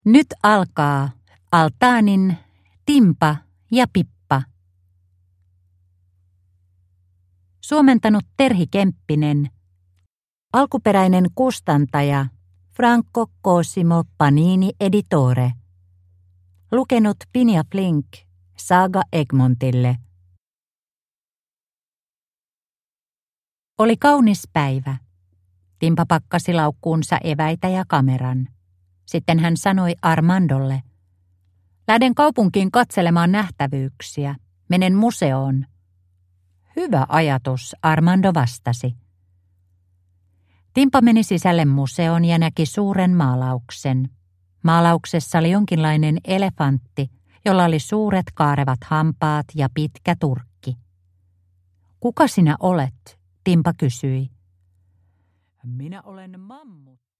Nyt alkaa Altaanin Timpa ja Pippa. Suomentanut Terhi Kemppinen. Alkuperäinen kustantaja Franco Cosimo Panini Editore. Lukenut Pinja Flink Saga Egmontille. Oli kaunis päivä. Timpa pakkasi laukkuunsa eväitä ja kameran. Sitten hän sanoi Armandolle: "Lähden kaupunkiin katselemaan nähtävyyksiä. Menen museoon." "Hyvä ajatus", Armando vastasi. Timpa meni sisälle museoon ja näki suuren maalauksen. Maalauksessa oli jonkinlainen elefantti, jolla oli suuret kaarevat hampaat ja pitkä turkki. "Kuka sinä olet?" Timpa kysyi. "Minä olen mammut."